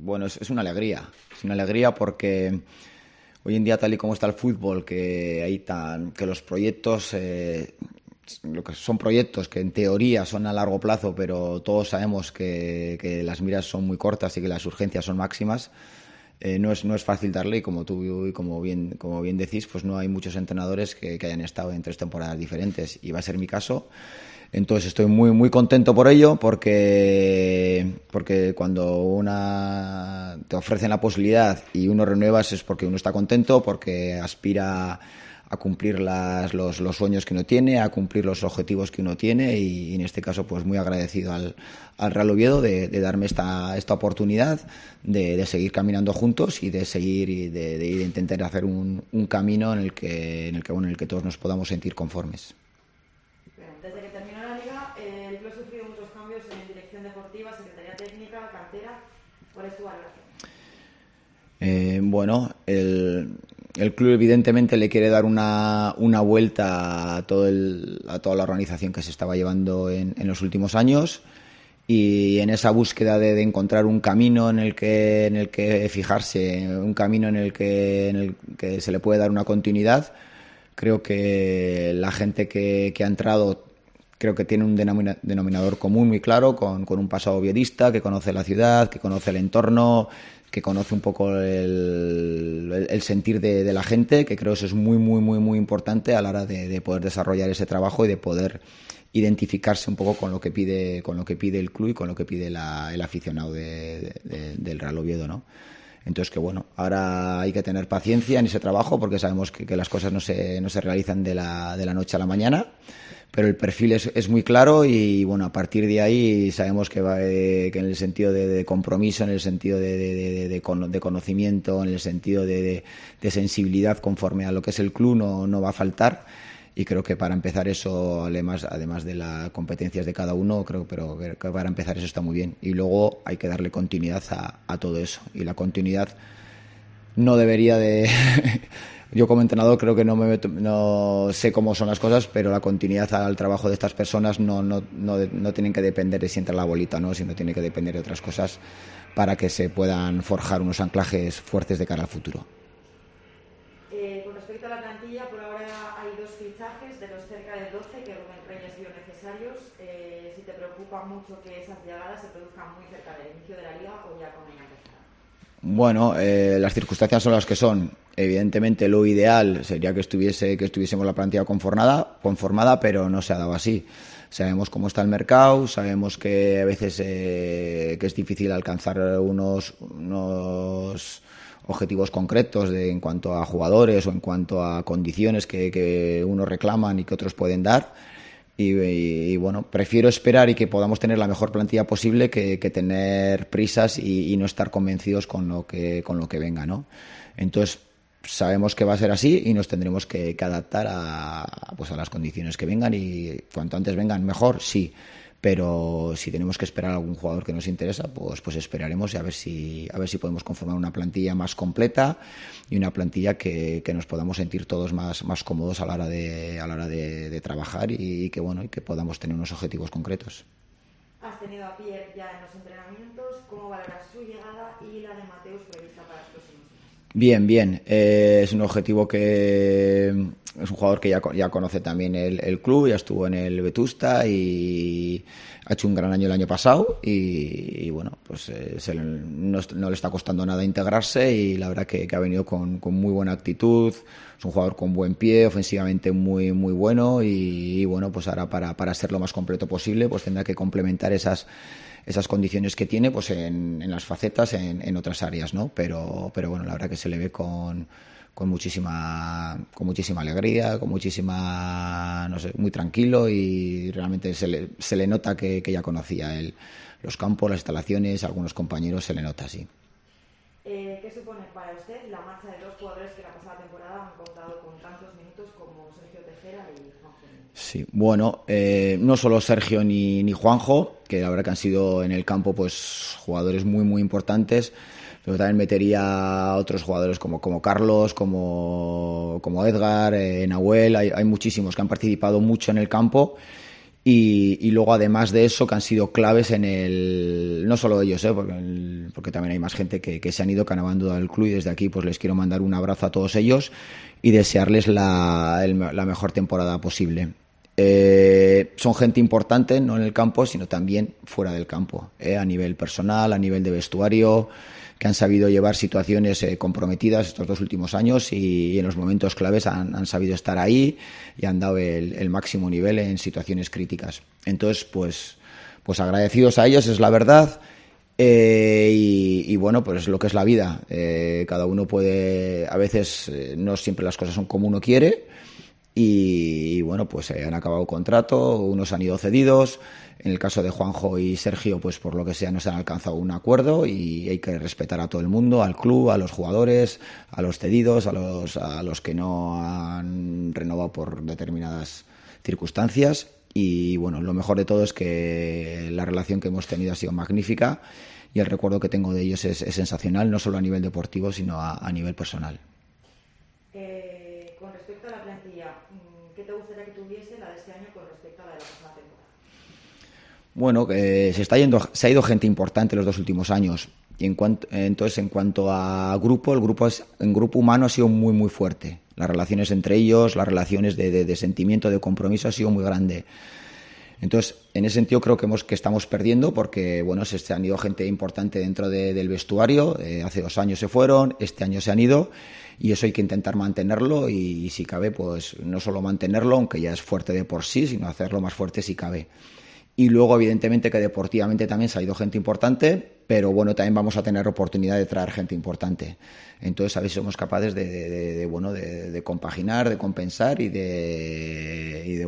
Bueno, es una alegría. Es una alegría porque hoy en día, tal y como está el fútbol, que los proyectos, lo que son proyectos que en teoría son a largo plazo, pero todos sabemos que las miras son muy cortas y que las urgencias son máximas. No es fácil darle, y como tú y como bien decís, pues no hay muchos entrenadores que hayan estado en 3 temporadas diferentes, y va a ser mi caso. Entonces estoy muy muy contento por ello, porque cuando te ofrecen la posibilidad y uno renuevas, es porque uno está contento, porque aspira a cumplir los sueños que uno tiene, a cumplir los objetivos que uno tiene, y en este caso pues muy agradecido al Real Oviedo de darme esta oportunidad de seguir caminando juntos y de seguir y de intentar hacer un camino en el que todos nos podamos sentir conformes. Desde que terminó la Liga, el club ha sufrido muchos cambios en dirección deportiva, secretaría técnica, cantera. ¿Cuál es tu valoración? Bueno, el club evidentemente le quiere dar una vuelta a toda la organización que se estaba llevando en los últimos años, y en esa búsqueda de encontrar un camino en el que fijarse, un camino en el que se le puede dar una continuidad. Creo que la gente que ha entrado, creo que tiene un denominador común muy claro, con un pasado oviedista, que conoce la ciudad, que conoce el entorno, que conoce un poco el sentir de la gente, que creo que eso es muy muy muy muy importante a la hora de poder desarrollar ese trabajo y de poder identificarse un poco con lo que pide el club y con lo que pide el aficionado del Real Oviedo, ¿no? Entonces, que bueno, ahora hay que tener paciencia en ese trabajo, porque sabemos que las cosas no se realizan de la noche a la mañana, pero el perfil es muy claro, y bueno, a partir de ahí sabemos que en el sentido de compromiso, en el sentido de conocimiento, en el sentido de sensibilidad conforme a lo que es el club, no va a faltar. Y creo que para empezar eso, además de las competencias de cada uno, pero que para empezar eso está muy bien. Y luego hay que darle continuidad a todo eso. Y la continuidad no debería de... Yo como entrenador creo que no sé cómo son las cosas, pero la continuidad al trabajo de estas personas no tienen que depender de si entra la bolita, ¿no? Sino tiene que depender de otras cosas para que se puedan forjar unos anclajes fuertes de cara al futuro. Con respecto a la plantilla, por ahora hay 2 fichajes, de los cerca de 12 que Rubén Reyes vio necesarios. Si te preocupa mucho que esas llegadas se produzcan muy cerca del inicio de la Liga o ya con ella empezada. Bueno, las circunstancias son las que son. Evidentemente lo ideal sería que estuviésemos la plantilla conformada, pero no se ha dado así. Sabemos cómo está el mercado, sabemos que a veces que es difícil alcanzar unos objetivos concretos en cuanto a jugadores o en cuanto a condiciones que unos reclaman y que otros pueden dar. Y bueno, prefiero esperar y que podamos tener la mejor plantilla posible que tener prisas y no estar convencidos con lo que venga, ¿no? Entonces sabemos que va a ser así y nos tendremos que adaptar a las condiciones que vengan, y cuanto antes vengan mejor, sí. Pero si tenemos que esperar a algún jugador que nos interesa, pues esperaremos, y a ver si podemos conformar una plantilla más completa y una plantilla que nos podamos sentir todos más cómodos a la hora de trabajar, y que bueno, y que podamos tener unos objetivos concretos. Has tenido a Pierre ya en los entrenamientos. ¿Cómo valoras su llegada y la de Mateus prevista para los próximos días? Bien. Es un objetivo que es un jugador que ya conoce también el club, ya estuvo en el Vetusta y ha hecho un gran año el año pasado, y bueno, pues no le está costando nada integrarse, y la verdad que ha venido con muy buena actitud. Es un jugador con buen pie, ofensivamente muy muy bueno, y bueno, pues ahora para ser lo más completo posible, pues tendrá que complementar esas condiciones que tiene, pues en las facetas, en otras áreas, ¿no? Pero bueno, la verdad que se le ve con muchísima alegría, con muchísima, no sé, muy tranquilo, y realmente se le nota que ya conocía los campos, las instalaciones, algunos compañeros, se le nota así. ¿Qué supone para usted la marcha de 2 jugadores que la pasada temporada han contado con tantos minutos como Sergio Tejera y Juanjo? Sí, bueno, no solo Sergio ni Juanjo, que la verdad que han sido en el campo pues jugadores muy muy importantes, pero también metería a otros jugadores como Carlos, como Edgar, Nahuel. Hay muchísimos que han participado mucho en el campo, Y luego, además de eso, que han sido claves en el... No solo ellos, porque también hay más gente que se han ido, que han abandonado el club, y desde aquí pues les quiero mandar un abrazo a todos ellos y desearles la mejor temporada posible. Son gente importante, no en el campo, sino también fuera del campo, a nivel personal, a nivel de vestuario, que han sabido llevar situaciones comprometidas estos 2 últimos años y en los momentos claves han sabido estar ahí y han dado el máximo nivel en situaciones críticas. Entonces, pues agradecidos a ellos, es la verdad. Y bueno, pues lo que es la vida. Cada uno puede, a veces no siempre las cosas son como uno quiere. Y bueno, pues han acabado contrato, unos han ido cedidos. En el caso de Juanjo y Sergio, pues por lo que sea no se han alcanzado un acuerdo y hay que respetar a todo el mundo, al club, a los jugadores, a los cedidos, a los que no han renovado por determinadas circunstancias. Y bueno, lo mejor de todo es que la relación que hemos tenido ha sido magnífica y el recuerdo que tengo de ellos es sensacional, no solo a nivel deportivo, sino a nivel personal. Con respecto a la plantilla, ¿qué te gustaría que tuviese la de este año con respecto a la de la pasada temporada? Bueno, se ha ido gente importante los 2 últimos años. Y entonces, en cuanto a grupo, en grupo humano ha sido muy, muy fuerte. Las relaciones entre ellos, las relaciones de sentimiento, de compromiso ha sido muy grande. Entonces, en ese sentido creo que estamos perdiendo porque, bueno, se han ido gente importante dentro del vestuario. Hace 2 años se fueron, este año se han ido y eso hay que intentar mantenerlo y si cabe, pues no solo mantenerlo, aunque ya es fuerte de por sí, sino hacerlo más fuerte si cabe. Y luego, evidentemente, que deportivamente también se ha ido gente importante, pero bueno, también vamos a tener oportunidad de traer gente importante. Entonces, a ver si somos capaces de compaginar, de compensar y de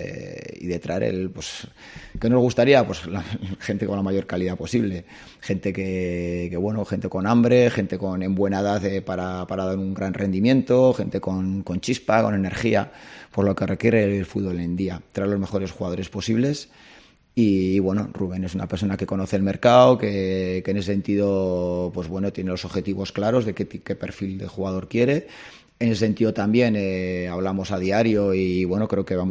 traer pues que nos gustaría, pues gente con la mayor calidad posible, gente gente con hambre, gente en buena edad para dar un gran rendimiento, gente con chispa, con energía, por lo que requiere el fútbol en día, traer los mejores jugadores posibles. Y bueno, Rubén es una persona que conoce el mercado, que en ese sentido, pues bueno, tiene los objetivos claros de qué perfil de jugador quiere. En ese sentido también hablamos a diario y bueno, creo que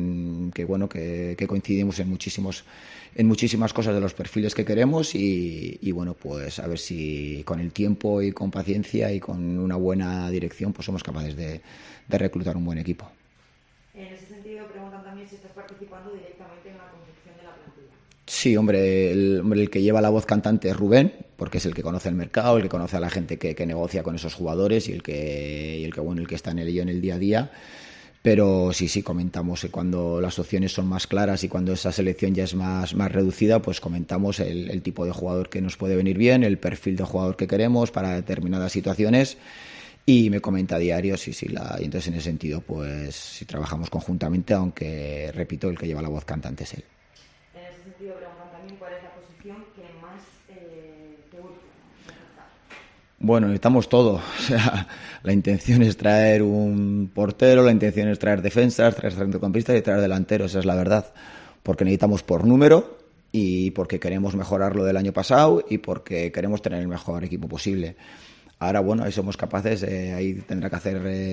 que coincidimos en muchísimas cosas de los perfiles que queremos y bueno, pues a ver si con el tiempo y con paciencia y con una buena dirección pues somos capaces de reclutar un buen equipo. En ese sentido, preguntan también si estás participando directamente en la construcción de la plantilla. Sí, hombre, el que lleva la voz cantante es Rubén, porque es el que conoce el mercado, el que conoce a la gente que negocia con esos jugadores y el que está en ello en el día a día. Pero sí, comentamos cuando las opciones son más claras y cuando esa selección ya es más reducida, pues comentamos el tipo de jugador que nos puede venir bien, el perfil de jugador que queremos para determinadas situaciones. Y me comenta a diario, y entonces en ese sentido, pues si trabajamos conjuntamente, aunque, repito, el que lleva la voz cantante es él. En ese sentido, preguntan también cuál es la posición que más te gusta. Bueno, necesitamos todo. O sea, la intención es traer un portero, la intención es traer defensas, traer centrocampistas y traer delanteros, esa es la verdad. Porque necesitamos por número y porque queremos mejorar lo del año pasado y porque queremos tener el mejor equipo posible. Ahora, bueno, ahí somos capaces, ahí tendrá que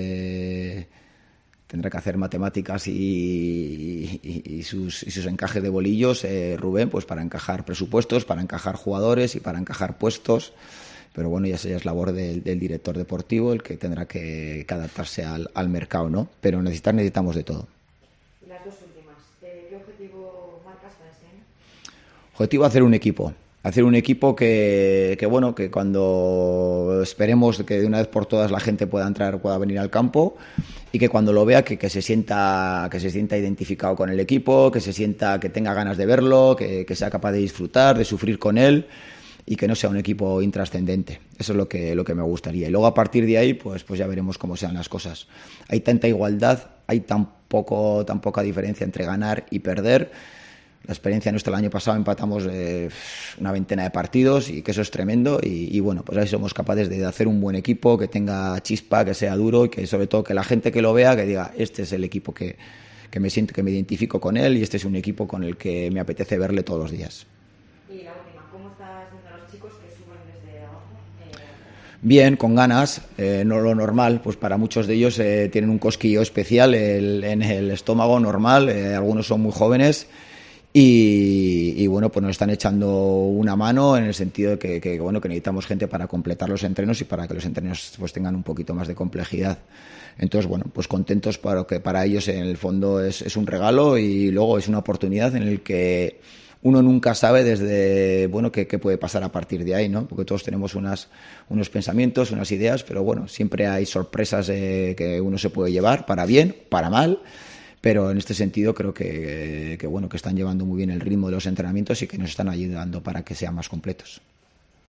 hacer matemáticas y sus encajes de bolillos, Rubén, pues para encajar presupuestos, para encajar jugadores y para encajar puestos. Pero bueno, ya es labor del director deportivo el que tendrá que adaptarse al mercado, ¿no? Pero necesitamos de todo. Y las 2 últimas, ¿qué objetivo marcas para este año? Objetivo, hacer un equipo. Hacer un equipo que cuando esperemos que de una vez por todas la gente pueda venir al campo y que cuando lo vea que se sienta identificado con el equipo, que tenga ganas de verlo, que sea capaz de disfrutar, de sufrir con él y que no sea un equipo intrascendente. Eso es lo que me gustaría. Y luego a partir de ahí pues ya veremos cómo sean las cosas. Hay tanta igualdad, hay tan poca diferencia entre ganar y perder. La experiencia nuestra el año pasado empatamos una 20 de partidos y que eso es tremendo y bueno, pues ahí somos capaces de hacer un buen equipo, que tenga chispa, que sea duro y que sobre todo que la gente que lo vea que diga, este es el equipo que me siento, que me identifico con él y este es un equipo con el que me apetece verle todos los días. Y la última, ¿cómo estás viendo a los chicos que suben desde abajo? Bien, con ganas, no lo normal, pues para muchos de ellos tienen un cosquillo especial en el estómago normal, algunos son muy jóvenes y bueno, pues nos están echando una mano en el sentido de que bueno, que necesitamos gente para completar los entrenos y para que los entrenos pues tengan un poquito más de complejidad. Entonces, bueno, pues contentos para que para ellos en el fondo es un regalo y luego es una oportunidad en el que uno nunca sabe desde, bueno, qué puede pasar a partir de ahí, ¿no? Porque todos tenemos unos pensamientos, unas ideas, pero bueno, siempre hay sorpresas que uno se puede llevar, para bien, para mal, pero en este sentido creo que bueno, que están llevando muy bien el ritmo de los entrenamientos y que nos están ayudando para que sean más completos.